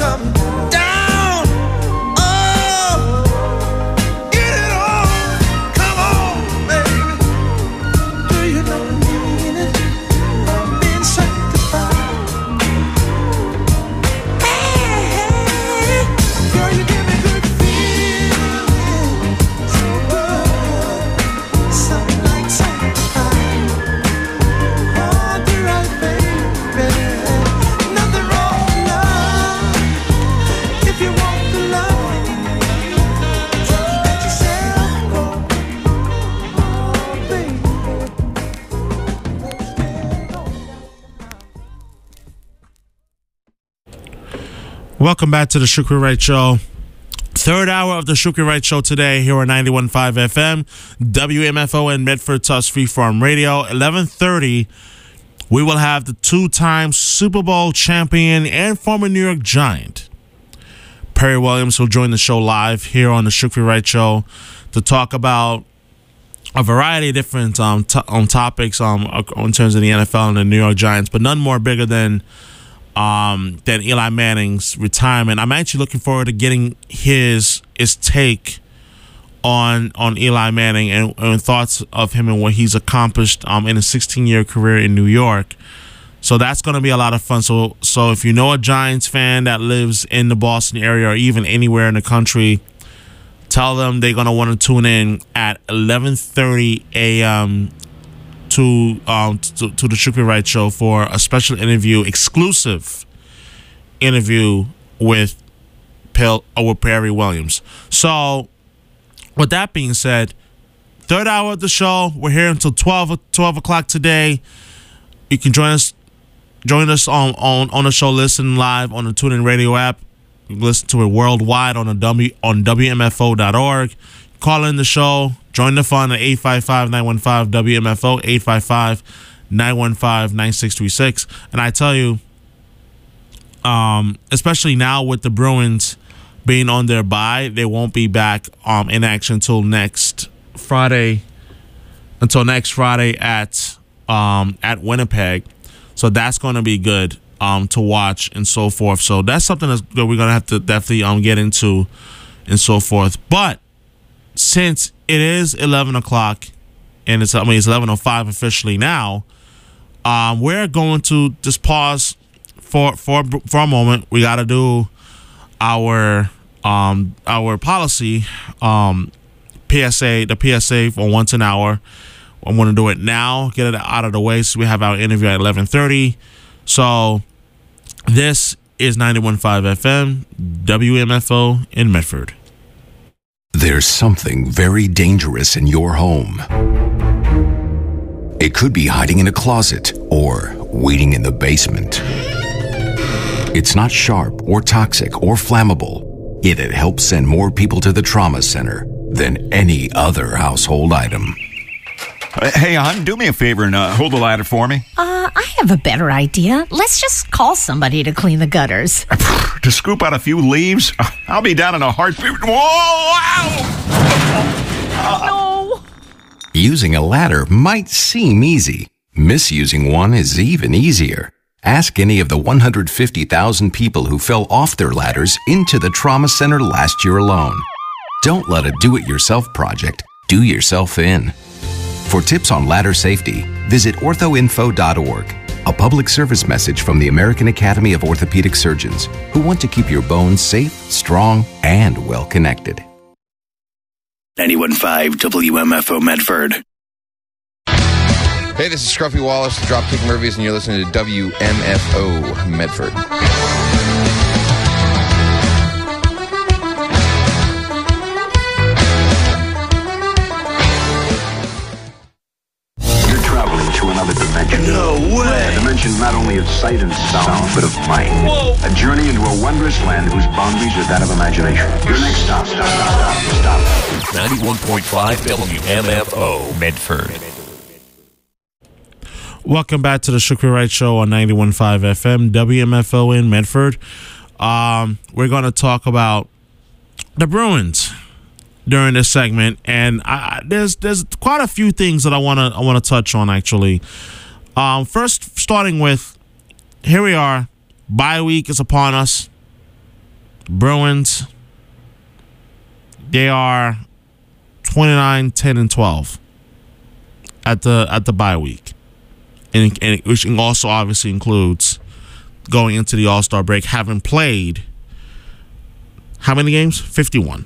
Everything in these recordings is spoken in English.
come down. Oh, get it on. Come on, baby. Do you know the meaning of being sanctified? Hey, girl, you give me good feeling. So good, something like sanctified. Oh, do right, baby. Nothing wrong with love. If you want the love, just let yourself go. Oh, baby. Welcome back to the Shukri Wright Show. Third hour of the Shukri Wright Show today here on 91.5 FM, WMFO in Medford, Tuss Freeform Radio. 11:30, we will have the two-time Super Bowl champion and former New York Giant, Perry Williams, will join the show live here on the Shukri Wright Show to talk about a variety of different topics in terms of the NFL and the New York Giants, but none more bigger than Eli Manning's retirement. I'm actually looking forward to getting his take on Eli Manning and thoughts of him and what he's accomplished in a 16-year career in New York. So that's going to be a lot of fun. So if you know a Giants fan that lives in the Boston area or even anywhere in the country, tell them they're going to want to tune in at 11:30 a.m. to the Shukri Wright Show for a special interview, exclusive interview with Perry Williams. So, with that being said, third hour of the show, we're here until 12 o'clock today. You can join us on the show, listen live on the TuneIn Radio app. You can listen to it worldwide on WMFO.org. Call in the show. Join the fun at 855-915-WMFO, 855-915-9636. And I tell you, especially now with the Bruins being on their bye, they won't be back in action until next Friday at Winnipeg. So that's going to be good to watch and so forth. So that's something that we're going to have to definitely get into and so forth. But since it is 11 o'clock, and it's 11:05 officially now, we're going to just pause for a moment. We got to do our policy PSA, the PSA for once an hour. I'm going to do it now, get it out of the way, so we have our interview at 11:30. So this is 91.5 FM, WMFO in Medford. There's something very dangerous in your home. It could be hiding in a closet or waiting in the basement. It's not sharp or toxic or flammable, yet it helps send more people to the trauma center than any other household item. Hey, hon, do me a favor and hold the ladder for me. I have a better idea. Let's just call somebody to clean the gutters. To scoop out a few leaves? I'll be down in a heartbeat. Whoa! Ow! No! Using a ladder might seem easy. Misusing one is even easier. Ask any of the 150,000 people who fell off their ladders into the trauma center last year alone. Don't let a do-it-yourself project do yourself in. For tips on ladder safety, visit orthoinfo.org, a public service message from the American Academy of Orthopedic Surgeons, who want to keep your bones safe, strong, and well-connected. 91.5 WMFO Medford. Hey, this is Scruffy Wallace, the Dropkick Murphys, and you're listening to WMFO Medford. To another dimension. No way! A dimension not only of sight and sound, but of mind. Whoa! A journey into a wondrous land whose boundaries are that of imagination. Your next stop. 91.5 WMFO Medford. Welcome back to the Shukri Wright Show on 91.5 FM, WMFO in Medford. We're going to talk about the Bruins during this segment, and there's quite a few things that I want to touch on actually. First, starting with, here we are, bye week is upon us. Bruins, they are 29, 10, and 12 at the bye week, and which also obviously includes going into the All-Star break, having played how many games? 51.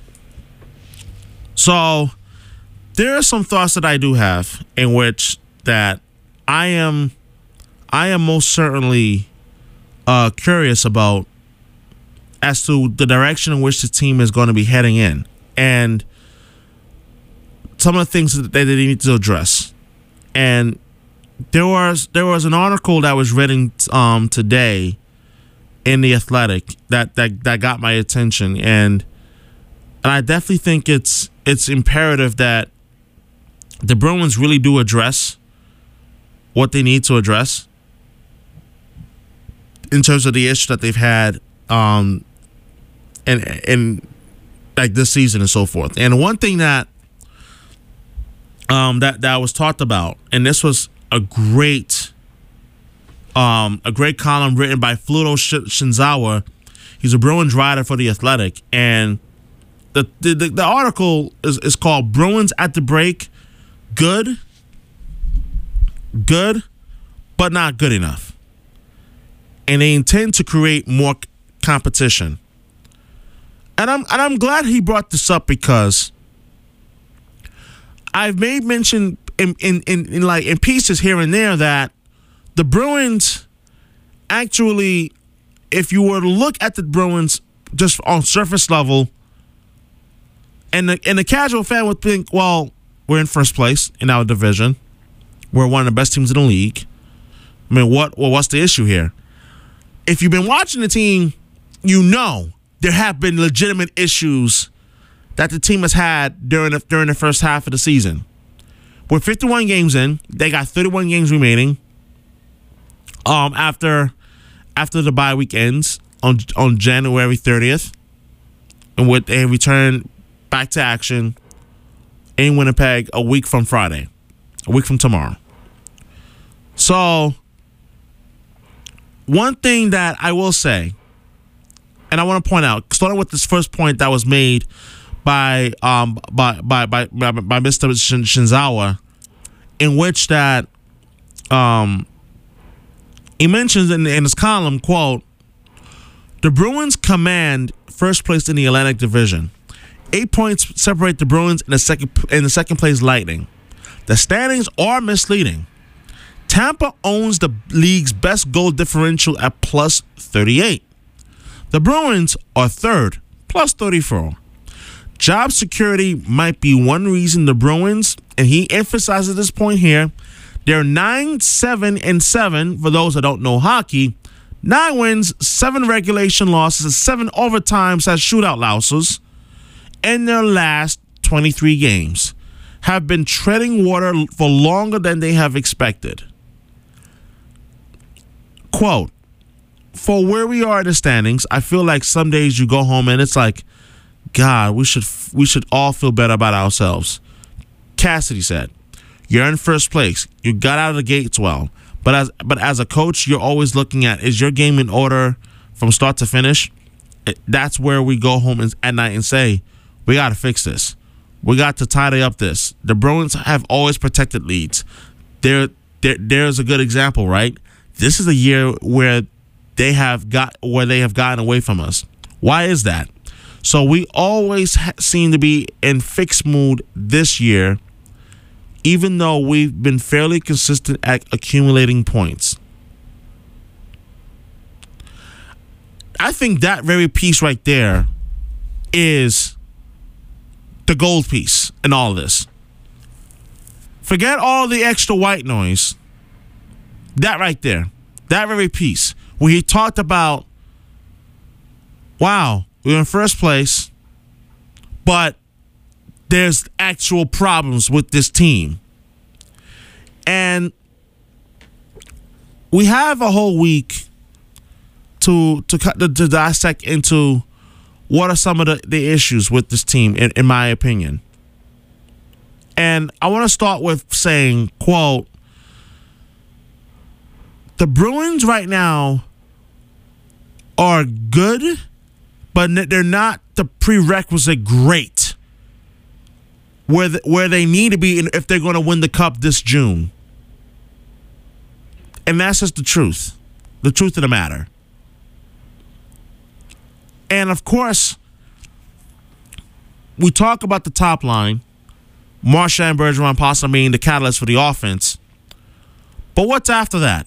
So there are some thoughts that I do have in which that I am most certainly curious about as to the direction in which the team is going to be heading in, and some of the things that they need to address. And there was an article that was written today in The Athletic that got my attention, and I definitely think it's imperative that the Bruins really do address what they need to address in terms of the issue that they've had and like this season and so forth. And one thing that that was talked about, and this was a great column written by Fluto Shinzawa. He's a Bruins writer for The Athletic, and the article is called "Bruins at the Break: Good, but not good enough," and they intend to create more competition. And I'm glad he brought this up, because I've made mention in pieces here and there that the Bruins actually, if you were to look at the Bruins just on surface level, and the casual fan would think, well, we're in first place in our division, we're one of the best teams in the league. I mean, what's the issue here? If you've been watching the team, you know there have been legitimate issues that the team has had during the first half of the season. We're 51 games in. They got 31 games remaining. After the bye week ends on January 30th, and with a return back to action in Winnipeg a week from Friday, a week from tomorrow. So, one thing that I will say, and I want to point out, starting with this first point that was made by Mr. Shinzawa, in which that he mentions in his column, quote, "The Bruins command first place in the Atlantic Division. 8 points separate the Bruins and the second place Lightning. The standings are misleading. Tampa owns the league's best goal differential at plus 38. The Bruins are third, plus 34. Job security might be one reason the Bruins," and he emphasizes this point here, they're 9-7-7 for those that don't know hockey. 9 wins, 7 regulation losses, 7 overtimes as shootout losses in their last 23 games. Have been treading water for longer than they have expected. Quote, "For where we are in the standings, I feel like some days you go home and it's like, God, we should all feel better about ourselves." Cassidy said, "You're in first place. You got out of the gates well. But as a coach, you're always looking at, is your game in order from start to finish? That's where we go home at night and say, we got to fix this. We got to tidy up this. The Bruins have always protected leads. There's a good example, right? This is a year where they have gotten away from us. Why is that? So we always seem to be in fixed mood this year, even though we've been fairly consistent at accumulating points." I think that very piece right there is the gold piece in all of this. Forget all the extra white noise. That right there, that very piece, where he talked about, wow, we're in first place, but there's actual problems with this team. And we have a whole week to dissect into what are some of the issues with this team, in my opinion. And I want to start with saying, quote, "The Bruins right now are good, but they're not the prerequisite great where they need to be if they're going to win the Cup this June. And that's just the truth of the matter. And, of course, we talk about the top line, Marchand and Bergeron possibly being the catalyst for the offense. But what's after that?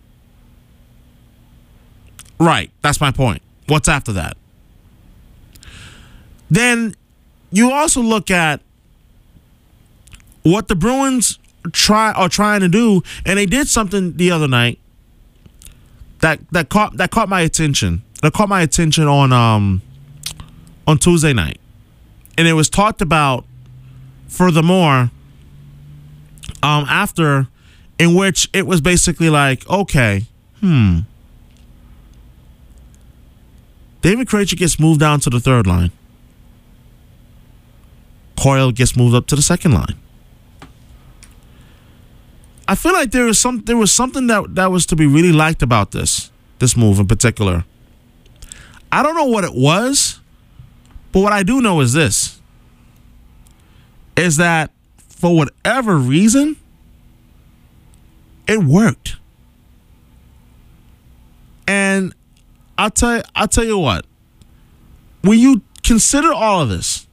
Right, that's my point. What's after that? Then you also look at what the Bruins are trying to do, and they did something the other night that caught my attention. That caught my attention on Tuesday night, and it was talked about furthermore after, in which it was basically like, okay, David Krejci gets moved down to the third line. Coyle gets moved up to the second line. I feel like there was something that was to be really liked about this move in particular. I don't know what it was, but what I do know is this: is that for whatever reason, it worked. And I'll tell you what, when you consider all of this,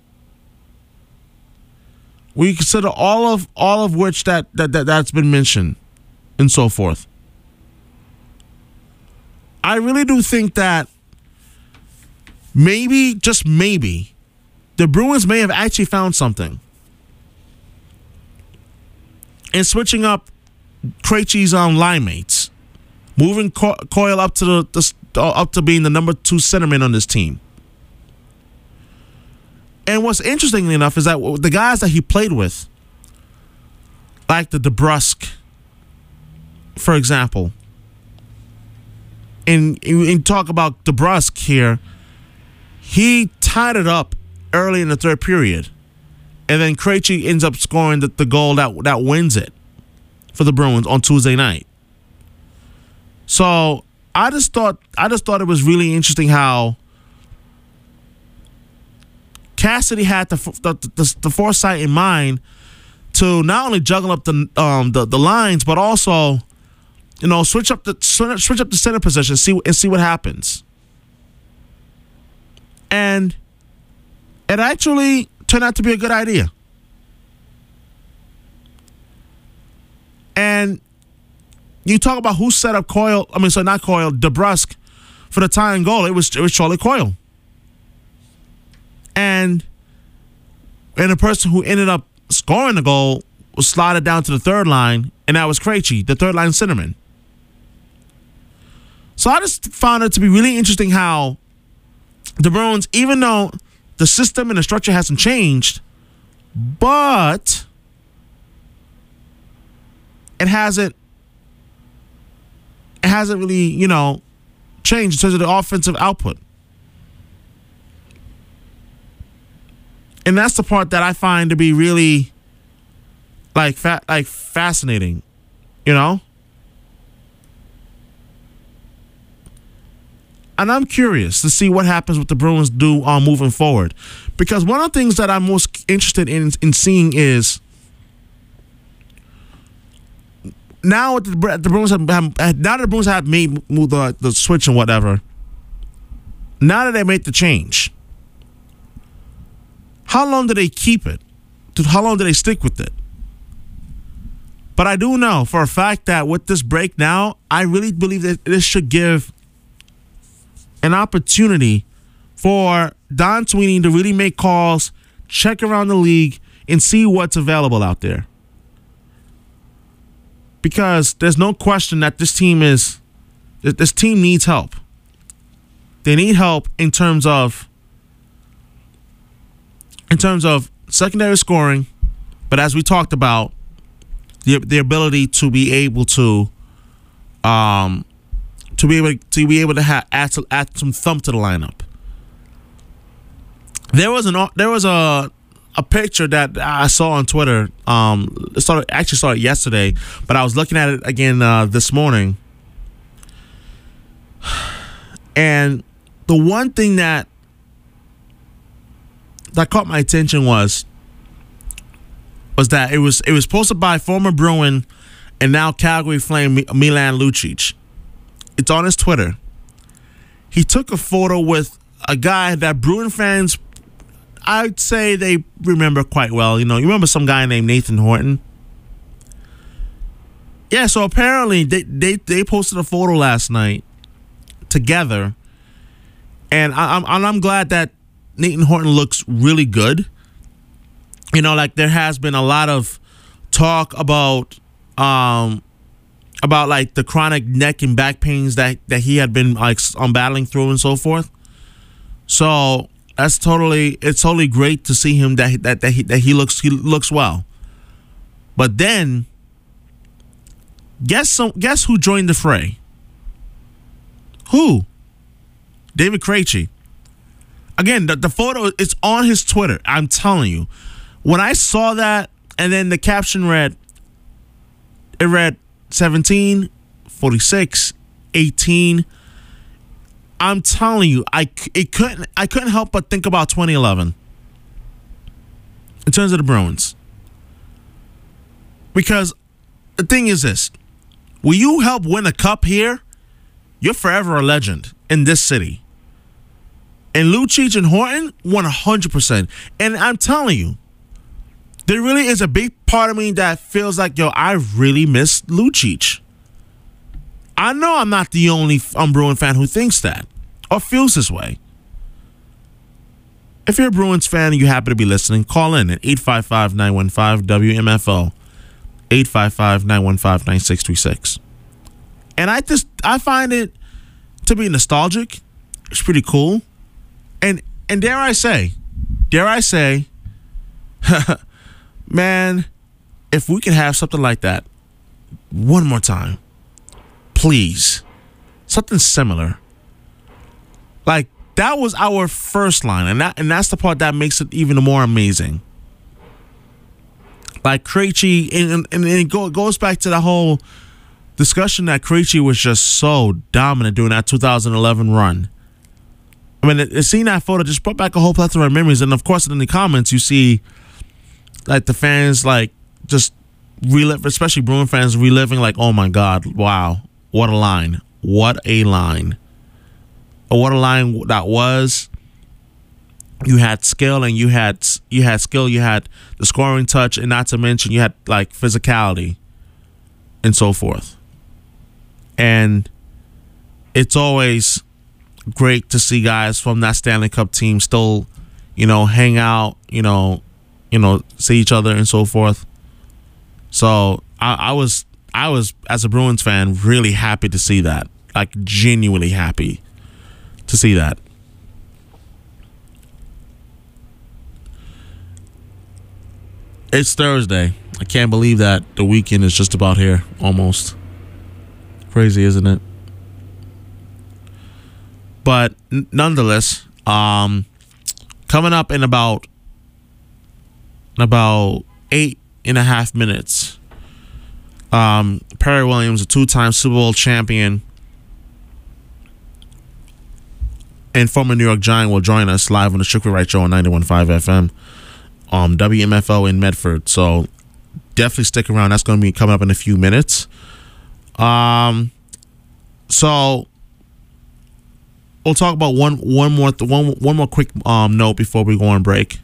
when you consider all of which that's been mentioned and so forth, I really do think that maybe, just maybe, the Bruins may have actually found something in switching up Krejci's line mates, moving Coyle up to up to being the number 2 centerman on this team. And what's interesting enough is that the guys that he played with, like the DeBrusk, for example, and talk about DeBrusk here, he tied it up early in the third period, and then Krejci ends up scoring the goal that wins it for the Bruins on Tuesday night. So I just thought it was really interesting how Cassidy had the foresight in mind to not only juggle up the lines, but also, switch up the center position, see what happens. And it actually turned out to be a good idea. And you talk about who set up DeBrusk for the tying goal. It was Charlie Coyle. And the person who ended up scoring the goal was slided down to the third line, and that was Krejci, the third line centerman. So I just found it to be really interesting how the Bruins, even though the system and the structure hasn't changed, but it hasn't really, changed in terms of the offensive output. And that's the part that I find to be really fascinating, And I'm curious to see what happens with the Bruins do moving forward, because one of the things that I'm most interested in seeing is now the Bruins have made the switch and whatever. Now that they made the change, how long do they keep it? How long do they stick with it? But I do know for a fact that with this break now, I really believe that this should give an opportunity for Don Sweeney to really make calls, check around the league, and see what's available out there. Because there's no question that this team needs help. They need help in terms of secondary scoring, but as we talked about, the ability to be able to add some thump to the lineup. There was a picture that I saw on Twitter. It started yesterday, but I was looking at it again this morning, and the one thing that caught my attention was that it was posted by former Bruin and now Calgary Flame Milan Lucic. It's on his Twitter. He took a photo with a guy that Bruin fans, I'd say they remember quite well. You remember some guy named Nathan Horton? Yeah, so apparently they posted a photo last night together, and I'm glad that Nathan Horton looks really good. There has been a lot of talk about like the chronic neck and back pains that he had been like battling through and so forth. So it's totally great to see him that he looks well. But then guess who joined the fray? Who? David Krejci. Again, the photo is on his Twitter. I'm telling you. When I saw that, and then the caption read 17, 46, 18. I'm telling you, I couldn't help but think about 2011 in terms of the Bruins. Because the thing is this, when you help win a cup here, you're forever a legend in this city. And Lucic and Horton, 100%. And I'm telling you, there really is a big part of me that feels like, I really miss Lucic. I know I'm not the only Bruin fan who thinks that or feels this way. If you're a Bruins fan and you happen to be listening, call in at 855-915-WMFO, 855-915-9636. And I find it to be nostalgic. It's pretty cool. And dare I say, man, if we could have something like that one more time, please, something similar. Like that was our first line, and that's the part that makes it even more amazing. Like Krejci, and it goes back to the whole discussion that Krejci was just so dominant during that 2011 run. I mean, seeing that photo just brought back a whole plethora of memories, and of course, in the comments you see like the fans like just relive, especially Bruin fans reliving like, oh my God, wow, what a line, what a line that was. You had skill, and you had skill, you had the scoring touch, and not to mention you had like physicality and so forth. And it's always great to see guys from that Stanley Cup team still, hang out, see each other and so forth. So I was as a Bruins fan really happy to see that, like genuinely happy to see that. It's Thursday. I can't believe that the weekend is just about here, almost. Crazy, isn't it? But nonetheless, coming up in about 8.5 minutes, Perry Williams, a two-time Super Bowl champion and former New York Giant, will join us live on the Shukri Wright Show on 91.5 FM, WMFO in Medford. So definitely stick around. That's going to be coming up in a few minutes. So we'll talk about one more quick note before we go on break.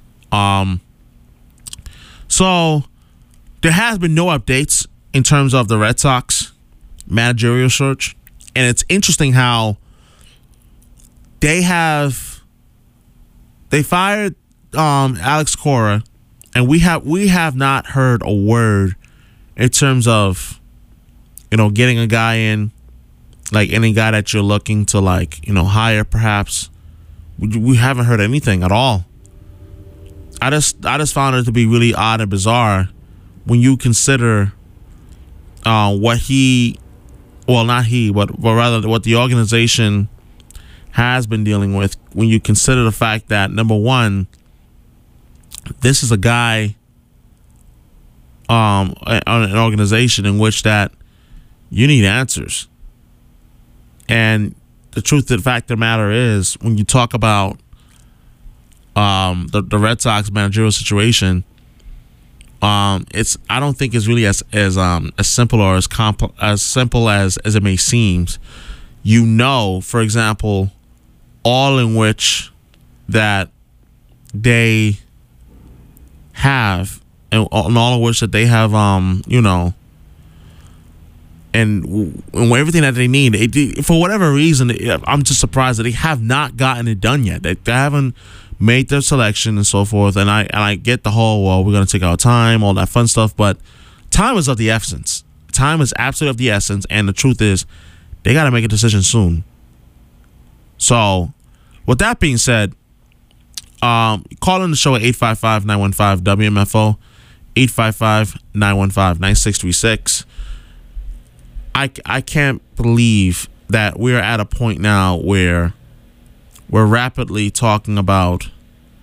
So there has been no updates in terms of the Red Sox managerial search, and it's interesting how they fired Alex Cora, and we have not heard a word in terms of getting a guy in, like any guy that you're looking to hire perhaps. We haven't heard anything at all. I just found it to be really odd and bizarre when you consider what what the organization has been dealing with, when you consider the fact that, number one, this is a guy on an organization in which that you need answers. And the truth of the fact of the matter is, when you talk about the Red Sox managerial situation, I don't think it's really as simple or as simple as it may seem. You know, for example, all in which that they have, and all of which that they have, you know, and everything that they need. For whatever reason, I'm just surprised that they have not gotten it done yet. They haven't made their selection and so forth. And I get the whole, well, we're going to take our time, all that fun stuff, but time is of the essence. Time is absolutely of the essence, and the truth is, they got to make a decision soon. So, with that being said, call in the show at 855-915-WMFO, 855-915-9636. I can't believe that we're at a point now where we're rapidly talking about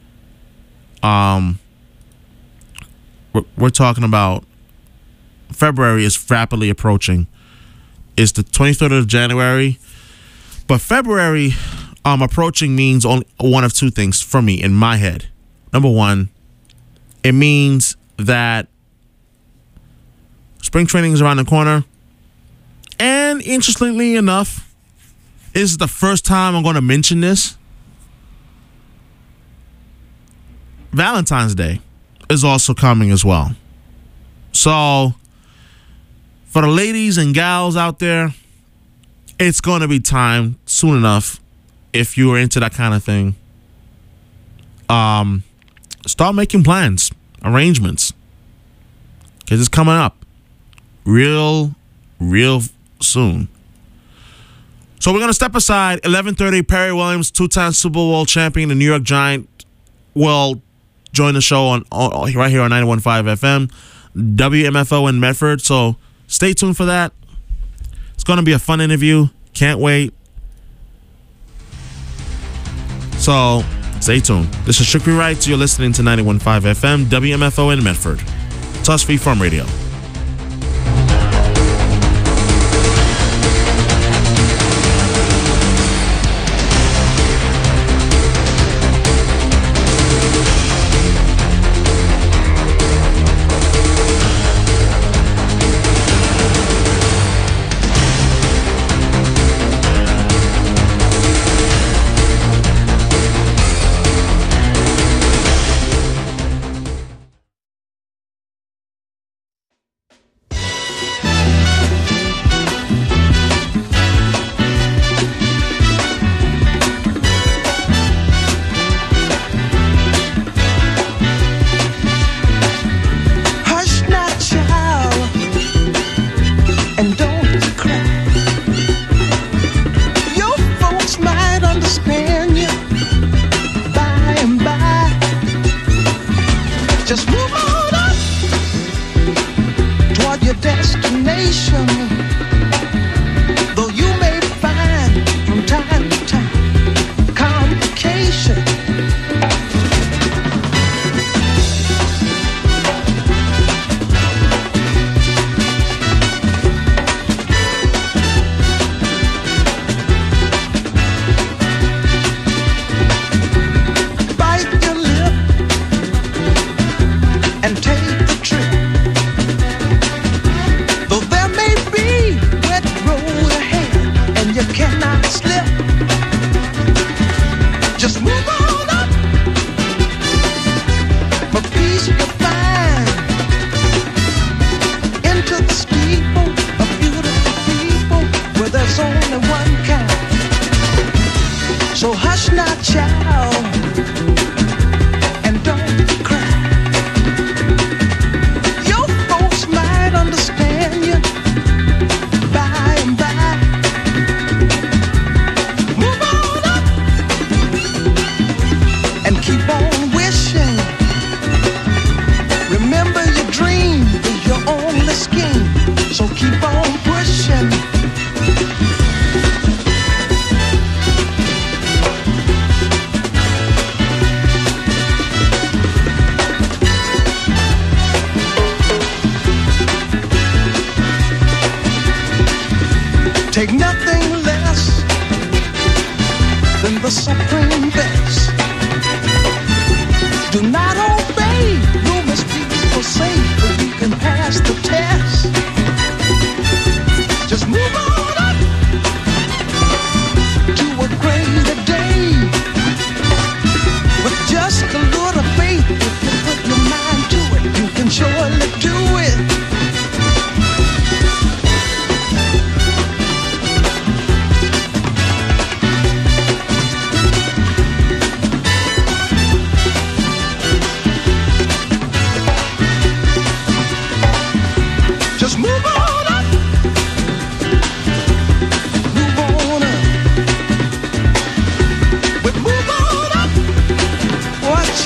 we're talking about February is rapidly approaching. It's the 23rd of January, but February approaching means only one of two things for me in my head. Number one, it means that spring training is around the corner. And interestingly enough, this is the first time I'm going to mention this. Valentine's Day is also coming as well. So, for the ladies and gals out there, it's going to be time soon enough, if you are into that kind of thing. Start making plans, arrangements, because it's coming up real soon. So we're going to step aside. 11:30, Perry Williams, two-time Super Bowl champion, the New York Giant, will join the show on right here on 91.5 FM, WMFO in Medford. So stay tuned for that. It's going to be a fun interview. Can't wait. So stay tuned. This is Shukri Wright. You're listening to 91.5 FM, WMFO in Medford. Tuss Free Farm Radio.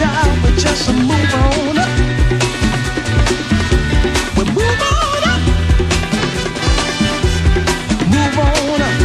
child, but just a move on up. We move on up. Move on up.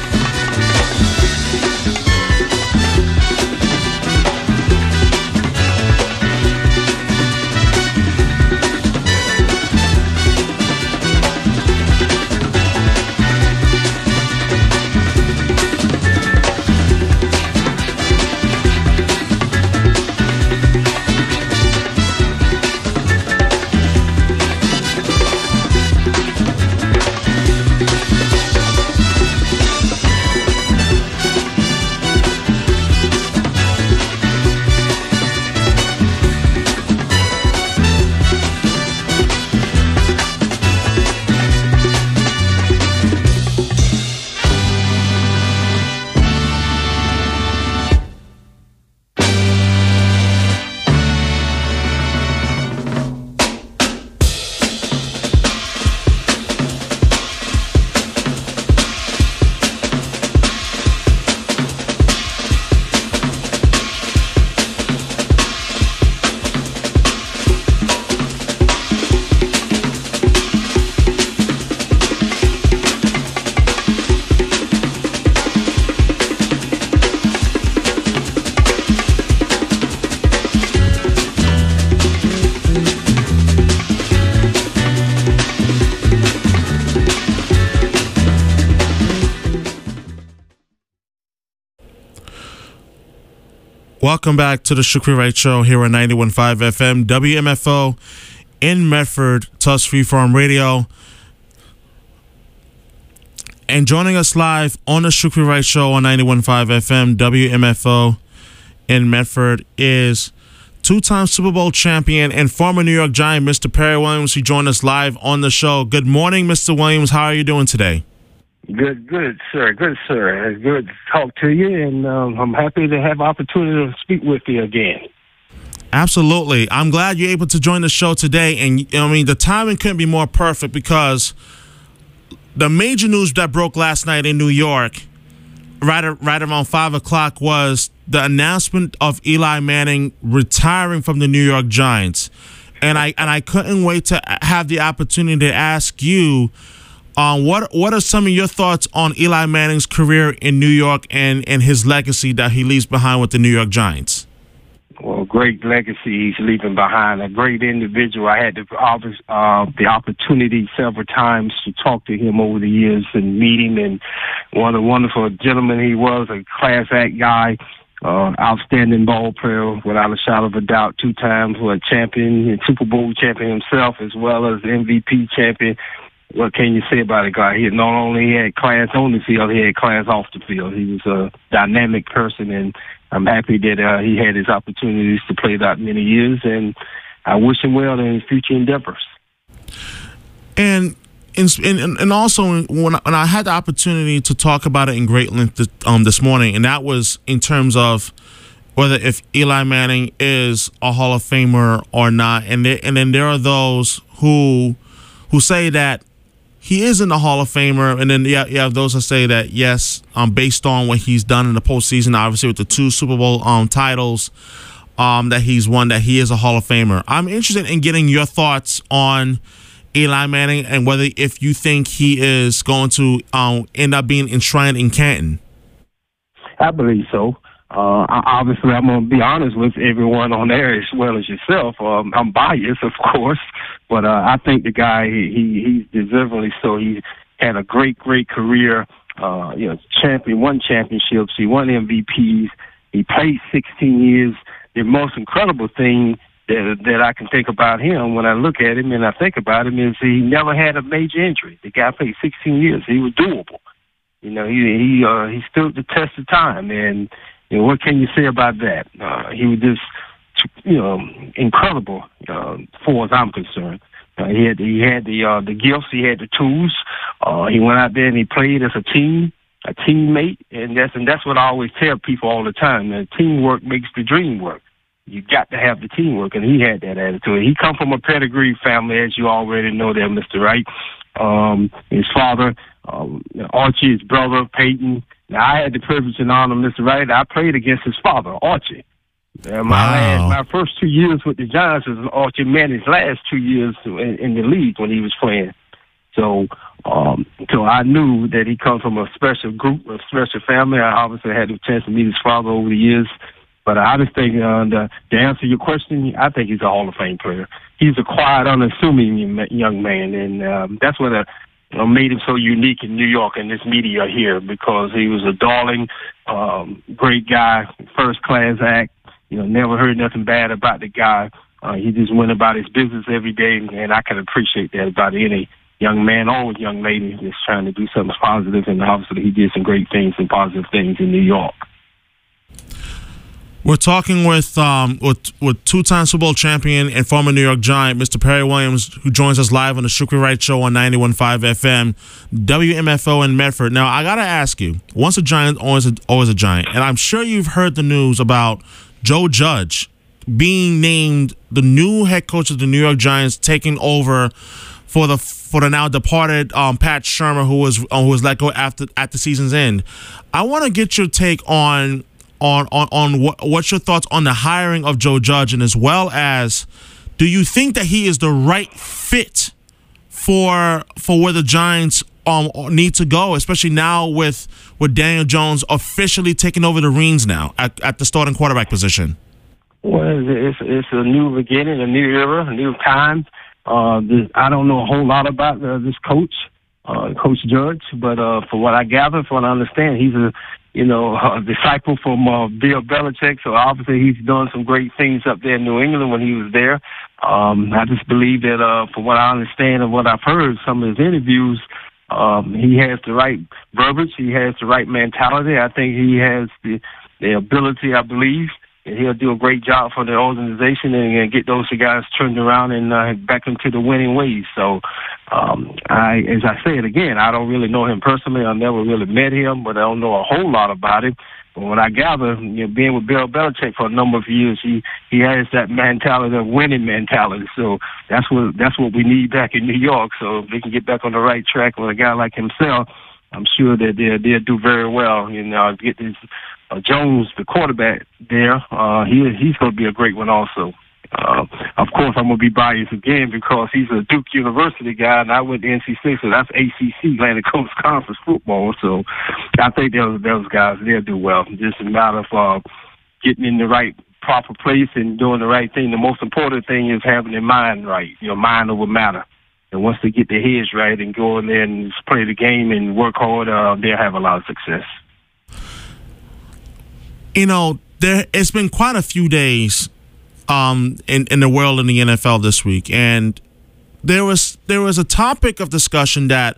Welcome back to the Shukri Wright Show here on 91.5 FM, WMFO in Medford, Tusk Free Farm Radio. And joining us live on the Shukri Wright Show on 91.5 FM, WMFO in Medford is two-time Super Bowl champion and former New York Giant, Mr. Perry Williams. He joined us live on the show. Good morning, Mr. Williams. How are you doing today? Good, sir. Good, sir. It's good to talk to you, and I'm happy to have opportunity to speak with you again. Absolutely. I'm glad you're able to join the show today, and I mean the timing couldn't be more perfect because the major news that broke last night in New York, right around 5 o'clock, was the announcement of Eli Manning retiring from the New York Giants, and I couldn't wait to have the opportunity to ask you. What are some of your thoughts on Eli Manning's career in New York and his legacy that he leaves behind with the New York Giants? Well, great legacy he's leaving behind. A great individual. I had the opportunity several times to talk to him over the years and meet him, and what a wonderful gentleman he was, a class act guy, outstanding ball player without a shadow of a doubt, 2 times champion, Super Bowl champion himself, as well as MVP champion. What can you say about a guy? He not only had class on the field, he had class off the field. He was a dynamic person, and I'm happy that he had his opportunities to play that many years, and I wish him well in his future endeavors. And also, when I had the opportunity to talk about it in great length this morning, and that was in terms of whether if Eli Manning is a Hall of Famer or not, and then there are those who say that he isn't a Hall of Famer, and then you have those that say that yes, based on what he's done in the postseason, obviously with the 2 Super Bowl titles that he's won, that he is a Hall of Famer. I'm interested in getting your thoughts on Eli Manning and whether if you think he is going to end up being enshrined in Canton. I believe so. Obviously, I'm going to be honest with everyone on there as well as yourself. I'm biased, of course, but I think the guy, he's deservedly so. He had a great career. Champion, won championships. He won MVPs. He played 16 years. The most incredible thing that I can think about him when I look at him and I think about him is he never had a major injury. The guy played 16 years. He was doable. You know, he stood the test of time, and what can you say about that? He was just, incredible, as far as I'm concerned. He had the gifts, he had the tools. He went out there and he played as a team, a teammate, and that's what I always tell people all the time. That teamwork makes the dream work. You got to have the teamwork, and he had that attitude. He come from a pedigree family, as you already know there, Mr. Wright. His father, Archie, his brother, Peyton. Now, I had the privilege and honor, Mr. Wright. I played against his father, Archie. My first 2 years with the Giants was Archie Manning's last 2 years in the league when he was playing. So I knew that he comes from a special group, a special family. I obviously had the chance to meet his father over the years. But I just think to answer your question, I think he's a Hall of Fame player. He's a quiet, unassuming young man, and that's what made him so unique in New York and this media here, because he was a darling, great guy, first-class act. Never heard nothing bad about the guy. He just went about his business every day, and I can appreciate that about any young man or young lady that's trying to do something positive, and obviously he did some great things and positive things in New York. We're talking with two-time Super Bowl champion and former New York Giant, Mr. Perry Williams, who joins us live on the Shukri Wright Show on 91.5 FM, WMFO in Medford. Now, I got to ask you, once a Giant, always a Giant. And I'm sure you've heard the news about Joe Judge being named the new head coach of the New York Giants, taking over for the now departed Pat Shurmur, who was let go at the season's end. I want to get your take on what's your thoughts on the hiring of Joe Judge, and as well as, do you think that he is the right fit for where the Giants need to go, especially now with Daniel Jones officially taking over the reins now at the starting quarterback position? Well, it's a new beginning, a new era, a new time. I don't know a whole lot about this coach, Coach Judge, but from what I gather, from what I understand, he's a disciple from Bill Belichick. So obviously he's done some great things up there in New England when he was there. I just believe that from what I understand and what I've heard, some of his interviews, he has the right verbiage. He has the right mentality. I think he has the ability, I believe, and he'll do a great job for the organization and get those guys turned around and back into the winning ways. So, as I said again, I don't really know him personally. I never really met him, but I don't know a whole lot about him. But what I gather, being with Bill Belichick for a number of years, he has that mentality, that winning mentality. So that's what we need back in New York. So if they can get back on the right track with a guy like himself, I'm sure that they'll do very well. Get this Jones, the quarterback there. He's going to be a great one also. Of course, I'm going to be biased again because he's a Duke University guy, and I went to NC State, so that's ACC, Atlantic Coast Conference football. So I think those guys, they'll do well. Just a matter of getting in the right proper place and doing the right thing. The most important thing is having their mind right, mind over matter. And once they get their heads right and go in there and just play the game and work hard, they'll have a lot of success. It's been quite a few days in the world in the NFL this week, and there was a topic of discussion that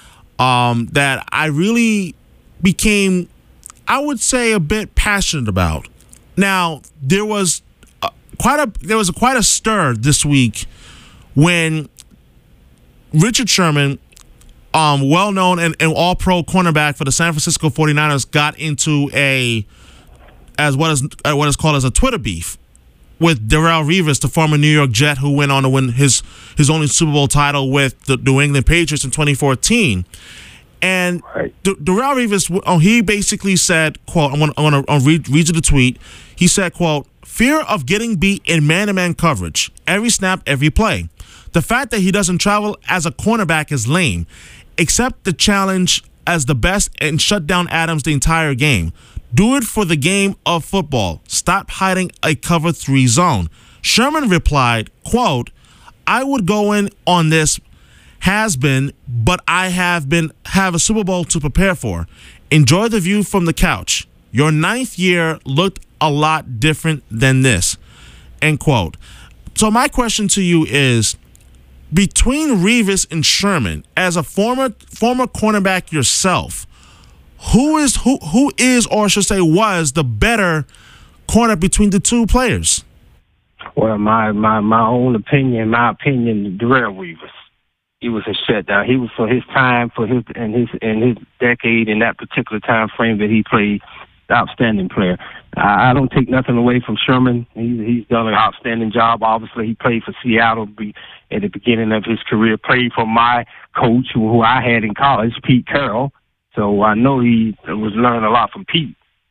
I really became, I would say, a bit passionate about. Now, there was quite a stir this week when Richard Sherman, well-known and all-pro cornerback for the San Francisco 49ers, got into what is called as a Twitter beef with Darrelle Revis, the former New York Jet who went on to win his only Super Bowl title with the New England Patriots in 2014. And Darrelle Revis, he basically said, quote, I'm going to read you the tweet. He said, quote, "Fear of getting beat in man-to-man coverage. Every snap, every play. The fact that he doesn't travel as a cornerback is lame. Accept the challenge as the best and shut down Adams the entire game. Do it for the game of football. Stop hiding a cover 3 zone." Sherman replied, quote, "I would go in on this has been, but I have a Super Bowl to prepare for. Enjoy the view from the couch. Your 9th year looked a lot different than this." End quote. So my question to you is, between Revis and Sherman, as a former cornerback yourself, who is or I should say was the better corner between the two players? Well, my own opinion, Darrelle Revis. He was a shutdown. He was, for his time, in his decade, in that particular time frame that he played, outstanding player. I don't take nothing away from Sherman. He's done an outstanding job. Obviously, he played for Seattle at the beginning of his career, played for my coach who I had in college, Pete Carroll. So I know he was learning a lot from Pete.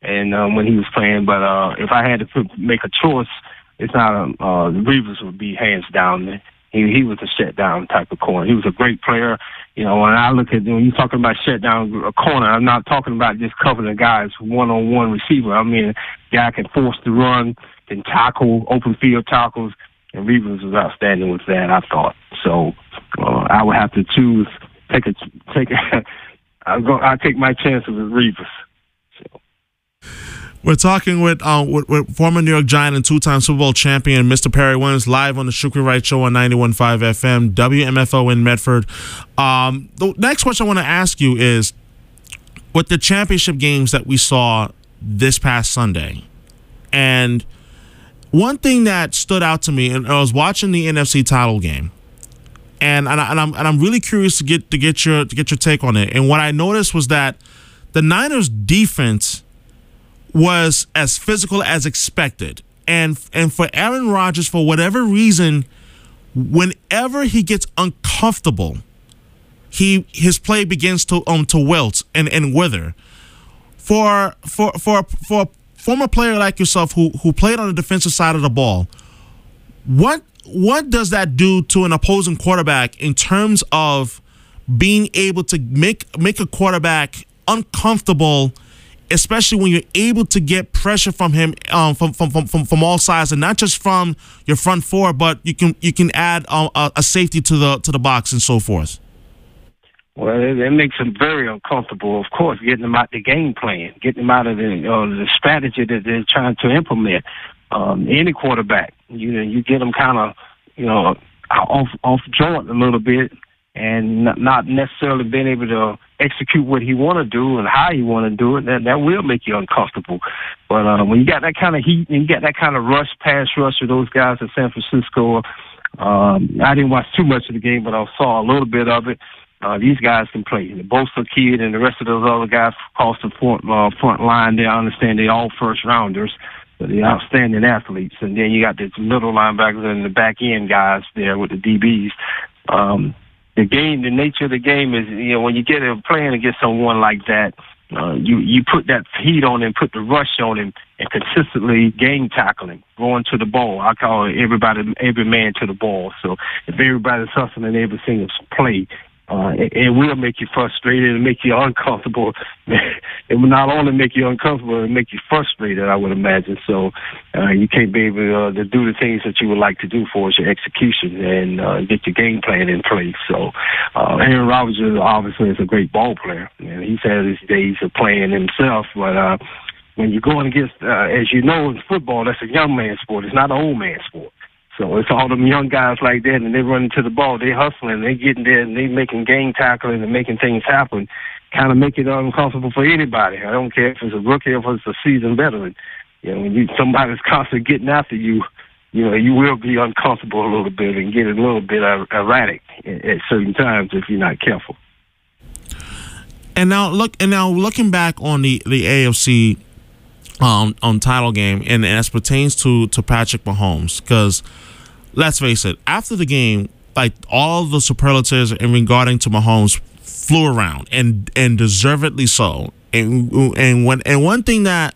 and when he was playing. But if I had to make a choice, it's not Reavers would be hands down. He was a shutdown type of corner. He was a great player. You know, when I look at when you're talking about shutdown a corner, I'm not talking about just covering a guy's one-on-one receiver. I mean, guy can force the run, can tackle, open field tackles, and Reavers was outstanding with that, I thought. So I would have to choose. I take my chances with Reavers. So. We're talking with former New York Giant and two-time Super Bowl champion Mr. Perry Williams live on the Shukri Wright Show on 91.5 FM, WMFO in Medford. The next question I want to ask you is, with the championship games that we saw this past Sunday, and one thing that stood out to me, and I was watching the NFC title game, and I'm really curious to get your take on it. And what I noticed was that the Niners defense was as physical as expected, and for Aaron Rodgers, for whatever reason, whenever he gets uncomfortable, his play begins to wilt and wither. For a former player like yourself who played on the defensive side of the ball, what does that do to an opposing quarterback in terms of being able to make a quarterback uncomfortable, especially when you're able to get pressure from him from all sides, and not just from your front four, but you can add a safety to the box and so forth? Well, it makes them very uncomfortable, of course, getting them out the game plan, getting them out of the strategy that they're trying to implement. Any quarterback, you get them kind of, off joint a little bit, and not necessarily being able to execute what he want to do and how he want to do it. That will make you uncomfortable. But when you got that kind of heat and you got that kind of pass rush with those guys in San Francisco, I didn't watch too much of the game, but I saw a little bit of it. These guys can play. The Bosa kid and the rest of those other guys across the front line, I understand they're all first-rounders. So they're outstanding athletes. And then you got the middle linebackers and the back-end guys there with the DBs. The game, the nature of the game is, when you get playing against someone like that, you put that heat on him, put the rush on him, and consistently game tackling, going to the ball. I call it every man to the ball. So if everybody's hustling every single play, it will make you frustrated and make you uncomfortable. It will not only make you uncomfortable, it will make you frustrated, I would imagine. So you can't be able to do the things that you would like to do for us, your execution, and get your game plan in place. So Aaron Rodgers obviously is a great ball player. And he's had his days of playing himself, but when you're going against, as you know, in football, that's a young man's sport. It's not an old man's sport. So it's all them young guys like that, and they run into the ball, they hustling, they getting there, and they making game tackling and making things happen, kind of make it uncomfortable for anybody. I don't care if it's a rookie or if it's a seasoned veteran. When somebody's constantly getting after you, you will be uncomfortable a little bit and get a little bit erratic at certain times if you're not careful. And now looking back on the AFC on title game, and as pertains to Patrick Mahomes, because let's face it, after the game, like, all the superlatives in regarding to Mahomes flew around, and deservedly so. And one thing that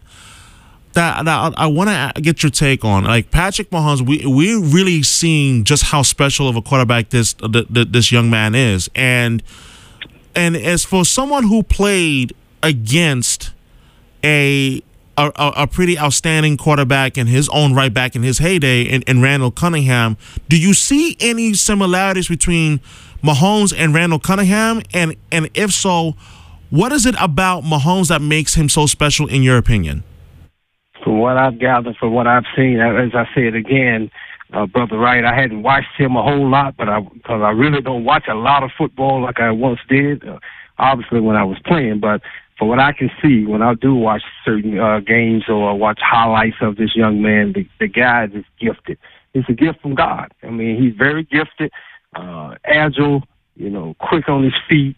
I want to get your take on, like, Patrick Mahomes, we're really seeing just how special of a quarterback this young man is, and as for someone who played against a pretty outstanding quarterback in his own right back in his heyday in Randall Cunningham, do you see any similarities between Mahomes and Randall Cunningham? And if so, what is it about Mahomes that makes him so special in your opinion? From what I've gathered, from what I've seen, as I said again, Brother Wright, I hadn't watched him a whole lot, but because I really don't watch a lot of football like I once did, obviously when I was playing, but for what I can see, when I do watch certain games or watch highlights of this young man, the guy is gifted. It's a gift from God. I mean, he's very gifted, agile, quick on his feet,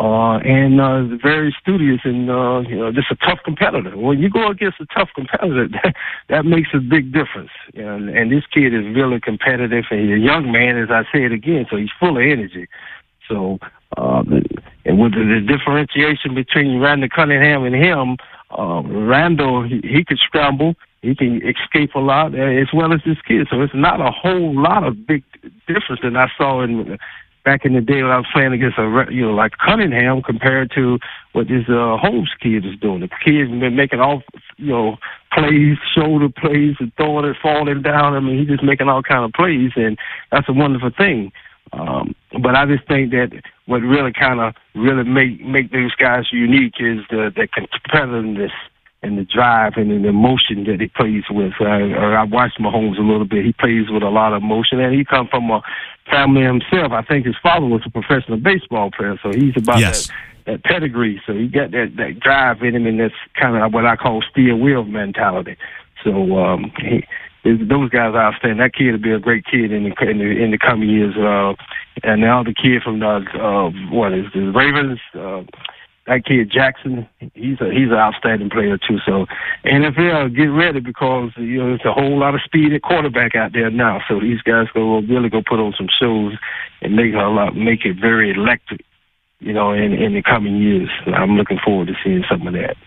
and very studious and, just a tough competitor. When you go against a tough competitor, that makes a big difference. And this kid is really competitive, and he's a young man, as I said again, so he's full of energy. So, and with the differentiation between Randall Cunningham and him, Randall, he could scramble. He can escape a lot, as well as this kid. So it's not a whole lot of big difference than I saw back in the day when I was playing against like Cunningham compared to what this Holmes kid is doing. The kid's been making all plays, shoulder plays, and throwing it, falling down. I mean, he's just making all kind of plays, and that's a wonderful thing. But I just think that what really kind of make those guys unique is the competitiveness and the drive and the emotion that he plays with. I watched Mahomes a little bit. He plays with a lot of emotion, and he comes from a family himself. I think his father was a professional baseball player, so he's about that pedigree. So he got that drive in him, and that's kind of what I call steel wheel mentality. So those guys are outstanding. That kid will be a great kid in the coming years. And now the kid from the Ravens. That kid Jackson, he's an outstanding player too. So NFL, get ready because there's a whole lot of speed at quarterback out there now. So these guys really go put on some shows and make it very electric, in the coming years. I'm looking forward to seeing some of that.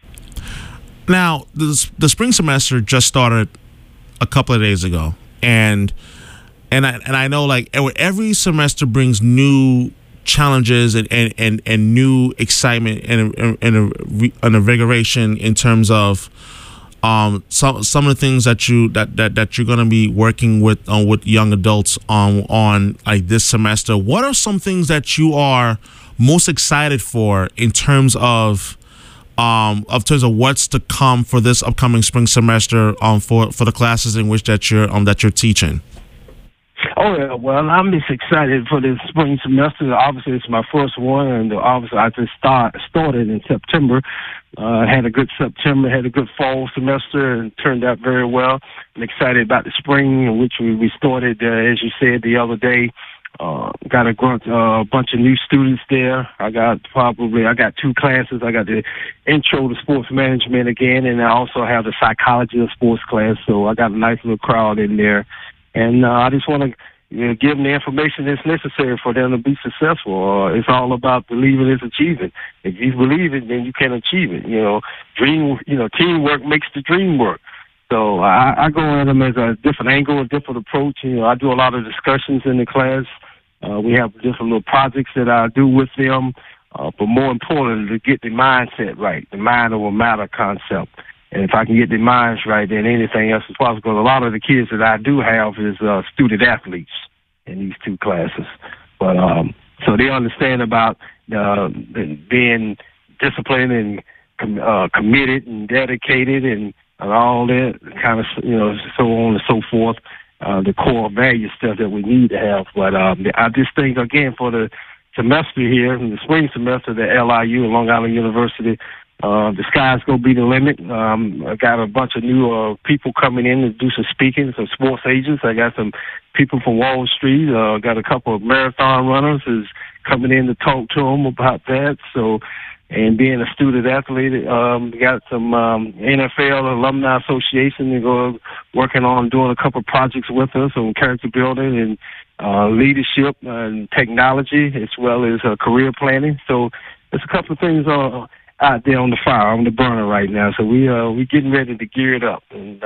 Now, the spring semester just started a couple of days ago, and I know like every semester brings new challenges and new excitement and an invigoration in terms of some of the things that you're going to be working with young adults on like this semester. What are some things that you are most excited for in terms of what's to come for this upcoming spring semester for the classes in which that you're teaching? Oh, yeah. Well, I'm just excited for this spring semester. Obviously, it's my first one, and obviously I just started in September. Had a good September, had a good fall semester, and turned out very well. I'm excited about the spring, in which we started, as you said, the other day. Got a bunch of new students there. I got 2 classes. I got the intro to sports management again, and I also have the psychology of sports class. So I got a nice little crowd in there. And I just want to give them the information that's necessary for them to be successful. It's all about believing is achieving. If you believe it, then you can achieve it. Teamwork makes the dream work. So I go at them as a different angle, a different approach. I do a lot of discussions in the class. We have different little projects that I do with them. But more importantly, to get the mindset right, the mind over matter concept. And if I can get their minds right, then anything else is possible. A lot of the kids that I do have is student athletes in these 2 classes. But so they understand about being disciplined and committed and dedicated and all that kind of, so on and so forth. The core value stuff that we need to have. But I just think, again, for the semester here, in the spring semester, the LIU, Long Island University, the sky's going to be the limit. I got a bunch of new people coming in to do some speaking, some sports agents. I got some people from Wall Street. Got a couple of marathon runners is coming in to talk to them about that. So, and being a student athlete, got some NFL Alumni Association to go working on doing a couple of projects with us on character building and leadership and technology, as well as career planning. So there's a couple of things out there on the fire, on the burner right now. So we getting ready to gear it up, and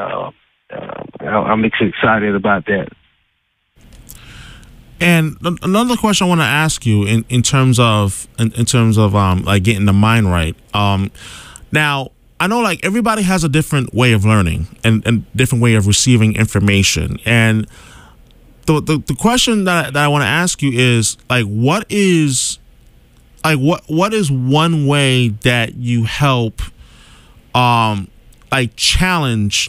I'm excited about that. And another question I want to ask you in terms of like getting the mind right. Now I know like everybody has a different way of learning and different way of receiving information. And the question that I want to ask you is like what is one way that you help challenge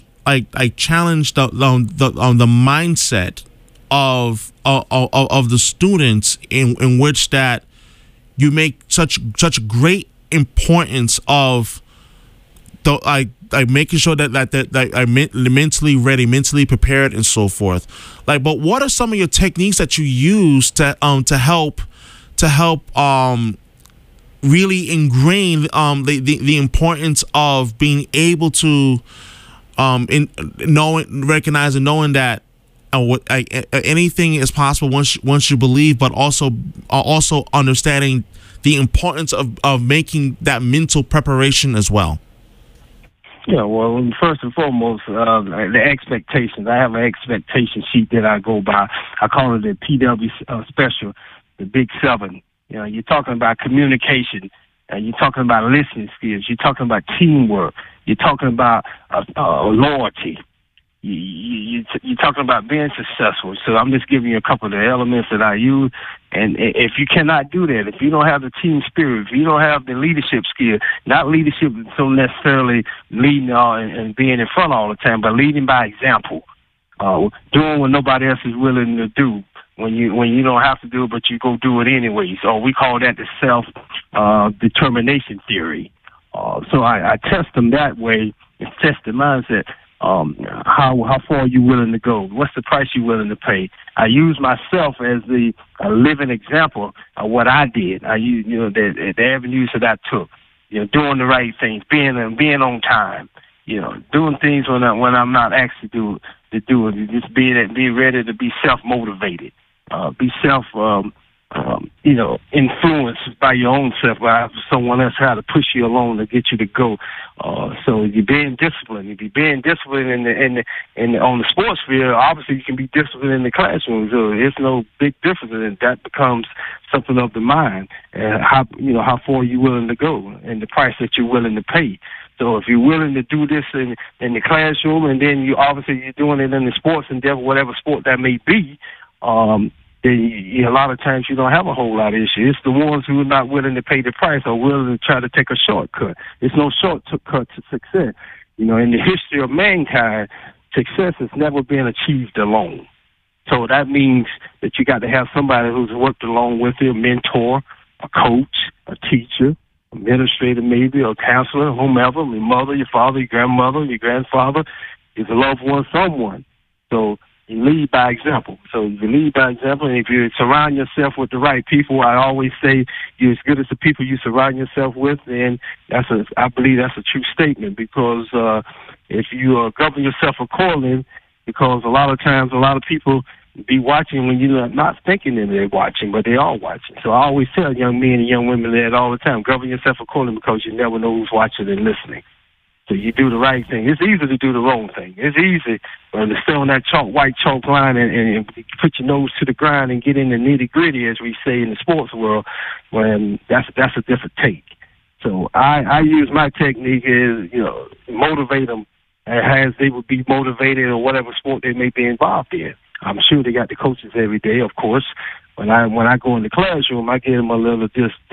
the mindset of the students in which that you make such great importance of the making sure that I'm mentally ready, mentally prepared, and so forth. But what are some of your techniques that you use to help really ingrain the importance of being able to recognize and knowing that anything is possible once you believe, but also understanding the importance of making that mental preparation as well? Yeah, well, first and foremost, the expectations. I have an expectation sheet that I go by. I call it the PW special, the Big Seven. You know, you're talking about communication. You're talking about listening skills. You're talking about teamwork. You're talking about loyalty. You're talking about being successful. So I'm just giving you a couple of the elements that I use. And if you cannot do that, if you don't have the team spirit, if you don't have the leadership skill, not leadership so necessarily leading and being in front all the time, but leading by example, doing what nobody else is willing to do. When you don't have to do it, but you go do it anyway. So we call that the self-determination theory. So I test them that way and test the mindset. How far are you willing to go? What's the price you're willing to pay? I use myself as the living example of what I did. I use the avenues that I took. Doing the right things, being on time. Doing things when I'm not asked to do it. Just be ready to be self-motivated. Be influenced by your own self, by someone else how to push you along to get you to go. So you're being disciplined. If you're being disciplined on the sports field, obviously you can be disciplined in the classroom. So it's no big difference, and that becomes something of the mind. How far you're willing to go, and the price that you're willing to pay. So if you're willing to do this in the classroom, and then you're doing it in the sports endeavor, whatever sport that may be, then a lot of times you don't have a whole lot of issues. It's the ones who are not willing to pay the price or willing to try to take a shortcut. There's no shortcut to success. In the history of mankind, success has never been achieved alone. So that means that you got to have somebody who's worked along with you, a mentor, a coach, a teacher, administrator maybe, or counselor, whomever, your mother, your father, your grandmother, your grandfather, your loved one, someone. So you lead by example. And if you surround yourself with the right people, I always say you're as good as the people you surround yourself with, and I believe that's a true statement, because if you govern yourself accordingly, because a lot of times a lot of people be watching when you're not thinking that they're watching, but they are watching. So I always tell young men and young women that all the time, govern yourself accordingly, because you never know who's watching and listening. So you do the right thing. It's easy to do the wrong thing. It's easy to stay on that white chalk line and put your nose to the ground and get in the nitty-gritty, as we say in the sports world, when that's a different take. So I use my technique is, motivate them as they would be motivated or whatever sport they may be involved in. I'm sure they got the coaches every day, of course. When I go in the classroom, I give them a little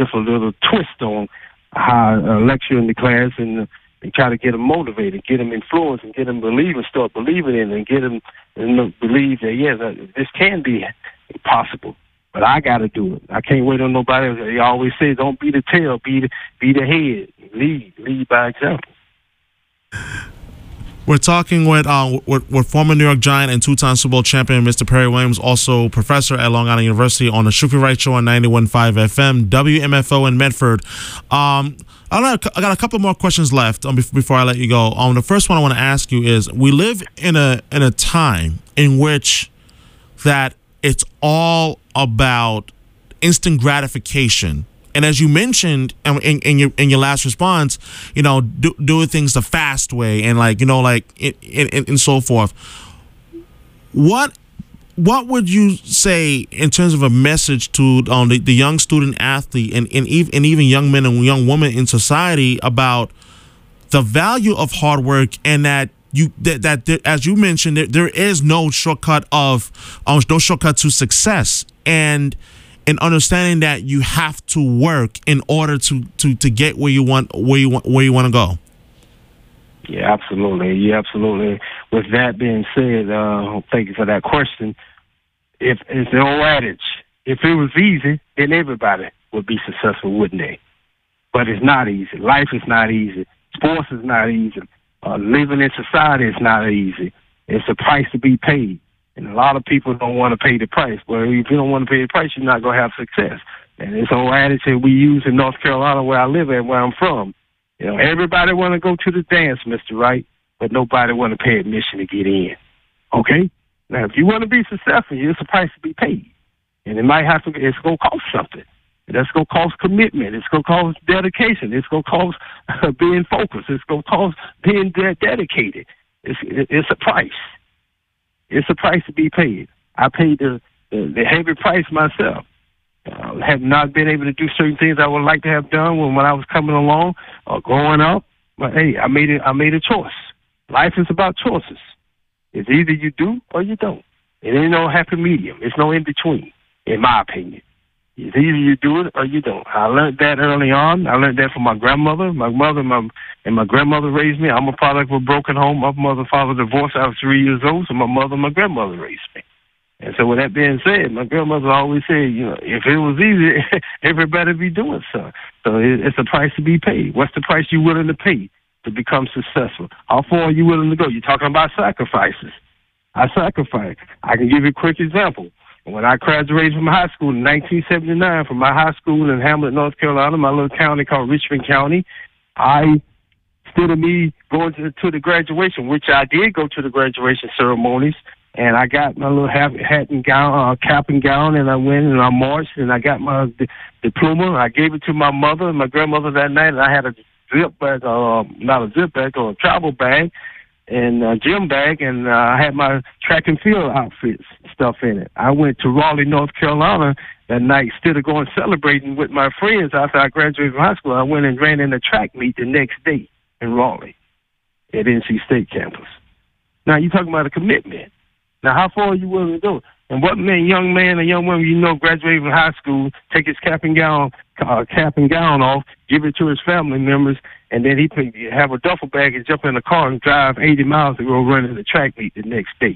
twist on how I lecture in the class and try to get them motivated, get them influenced, and get them start believing in it, and get them believe that, this can be possible. But I got to do it. I can't wait on nobody else. They always say, don't be the tail, be the head. Lead by example. We're talking with former New York Giant and two-time Super Bowl champion Mr. Perry Williams, also professor at Long Island University, on the Shukri Wright Show on 91.5 FM, WMFO in Medford. I got a couple more questions left before I let you go. The first one I want to ask you is: we live in a time in which that it's all about instant gratification, and as you mentioned in your last response, doing things the fast way and and so forth. What would you say in terms of a message to the young student athlete and even young men and young women in society about the value of hard work, and that as you mentioned, there is no shortcut to success, and understanding that you have to work in order to get where you want to go? Yeah, absolutely. With that being said, thank you for that question. If it's the old adage, if it was easy, then everybody would be successful, wouldn't they? But it's not easy. Life is not easy. Sports is not easy. Living in society is not easy. It's a price to be paid. And a lot of people don't want to pay the price. Well, if you don't want to pay the price, you're not going to have success. And this old adage that we use in North Carolina, where I live at, where I'm from, everybody want to go to the dance, Mr. Wright, but nobody want to pay admission to get in. Okay? Now, if you want to be successful, it's a price to be paid. And it's going to cost something. That's going to cost commitment. It's going to cost dedication. It's going to cost being focused. It's going to cost being dedicated. It's a price. It's a price to be paid. I paid the heavy price myself. Have not been able to do certain things I would like to have done when I was coming along or growing up. But hey, I made a choice. Life is about choices. It's either you do or you don't. It ain't no happy medium. It's no in between, in my opinion. It's either you do it or you don't. I learned that early on. I learned that from my grandmother. My mother and my grandmother raised me. I'm a product of a broken home. My mother and father divorced. I was 3 years old, so my mother and my grandmother raised me. And so with that being said, my grandmother always said, if it was easy, everybody be doing something. So it's a price to be paid. What's the price you're willing to pay to become successful? How far are you willing to go? You're talking about sacrifices. I sacrifice. I can give you a quick example. When I graduated from high school in 1979, from my high school in Hamlet, North Carolina, my little county called Richmond County, instead of me going to the graduation, which I did go to the graduation ceremonies, and I got my little hat and gown, cap and gown, and I went and I marched, and I got my diploma. I gave it to my mother and my grandmother that night, and I had a zip bag, not a zip bag, or a travel bag, and a gym bag, and I had my track and field outfits stuff in it. I went to Raleigh, North Carolina that night. Instead of going celebrating with my friends after I graduated from high school, I went and ran in a track meet the next day in Raleigh at NC State campus. Now, you're talking about a commitment. Now, how far are you willing to go? And what young man or young woman graduated from high school, take his cap and gown off, give it to his family members, and then he could have a duffel bag and jump in the car and drive 80 miles to go run in the track meet the next day.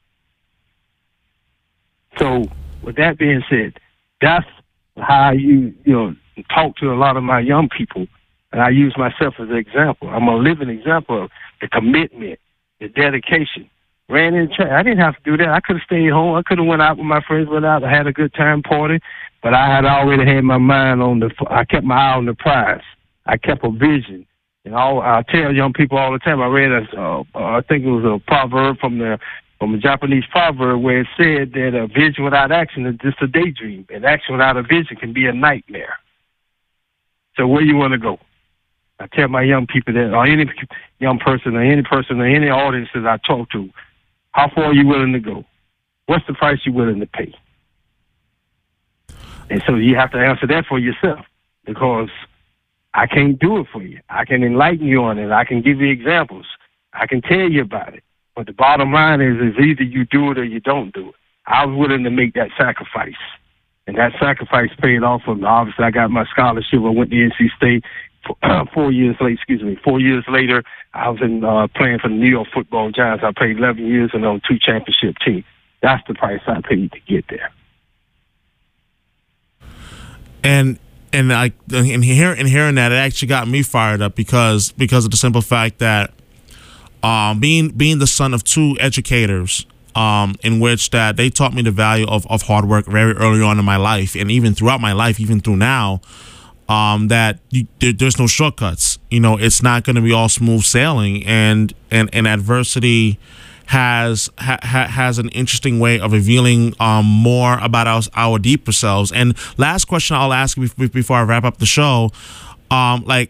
So, with that being said, that's how you talk to a lot of my young people, and I use myself as an example. I'm a living example of the commitment, the dedication. Ran in track. I didn't have to do that. I could have stayed home. I could have went out with my friends, I had a good time party, but I had already had my mind I kept my eye on the prize. I kept a vision. And I tell young people all the time, I read I think it was a proverb from a Japanese proverb where it said that a vision without action is just a daydream, and action without a vision can be a nightmare. So where you want to go? I tell my young people that, or any young person, or any audiences I talk to, how far are you willing to go? What's the price you're willing to pay? And so you have to answer that for yourself, because I can't do it for you. I can enlighten you on it. I can give you examples. I can tell you about it. But the bottom line is either you do it or you don't do it. I was willing to make that sacrifice. And that sacrifice paid off for me. Obviously, I got my scholarship. I went to NC State 4 years later. I was playing for the New York Football Giants. I played 11 years and on 2 championship teams. That's the price I paid to get there. And hearing that, it actually got me fired up because of the simple fact that being the son of 2 educators, in which that they taught me the value of hard work very early on in my life, and even throughout my life, even through now. That there's no shortcuts. It's not going to be all smooth sailing, and adversity has an interesting way of revealing more about our deeper selves. And last question I'll ask you before I wrap up the show, what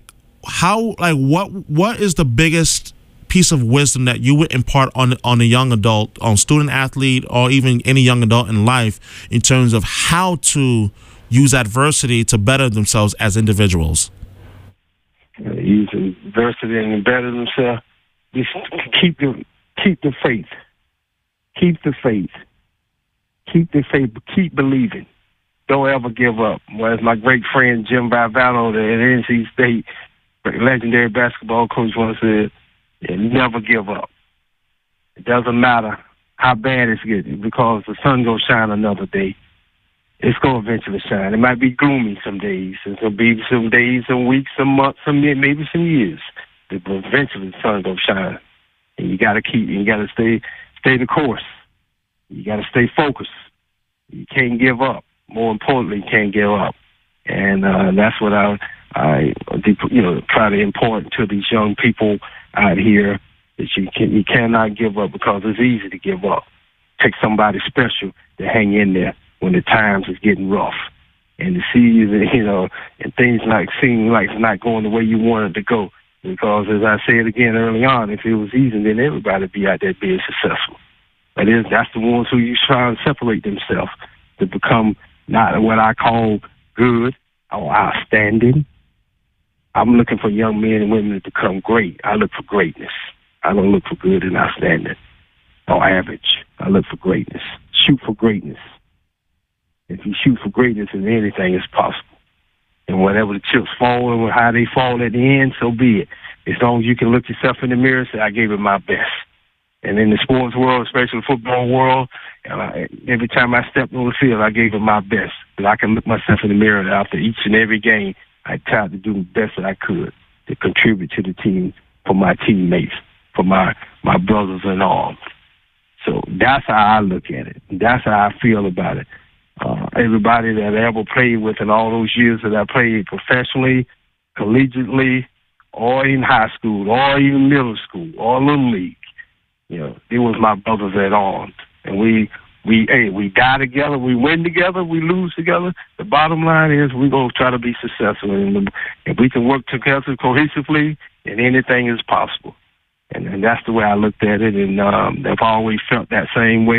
is the biggest piece of wisdom that you would impart on a young adult, on student athlete, or even any young adult in life, in terms of how to use adversity to better themselves as individuals? Use adversity and better themselves. Just keep the faith. Keep the faith. Keep the faith. Keep believing. Don't ever give up. Well, as my great friend Jim Valvano at NC State, legendary basketball coach, once said, never give up. It doesn't matter how bad it's getting, because the sun gonna shine another day. It's going to eventually shine. It might be gloomy some days. It's going to be some days, some weeks, some months, maybe some years. But eventually the sun's going to shine. And you got to stay the course. You got to stay focused. You can't give up. More importantly, you can't give up. And that's what I try to impart to these young people out here, that you cannot give up, because it's easy to give up. Take somebody special to hang in there when the times is getting rough. and to see and things like seem like it's not going the way you want it to go. Because as I said again early on, if it was easy, then everybody would be out there being successful. But that's the ones who you try to separate themselves to become not what I call good or outstanding. I'm looking for young men and women to become great. I look for greatness. I don't look for good and outstanding or average. I look for greatness. Shoot for greatness. If you shoot for greatness, then anything is possible. And whatever the chips fall and how they fall at the end, so be it. As long as you can look yourself in the mirror and say, I gave it my best. And in the sports world, especially the football world, every time I stepped on the field, I gave it my best. But I can look myself in the mirror after each and every game. I tried to do the best that I could to contribute to the team, for my teammates, for my brothers in arms. So that's how I look at it. That's how I feel about it. Everybody that I ever played with in all those years that I played professionally, collegiately, or in high school, or even middle school, or little league, it was my brothers at arms. And we die together, we win together, we lose together. The bottom line is we're going to try to be successful. And if we can work together cohesively, then anything is possible. And that's the way I looked at it. And I've always felt that same way.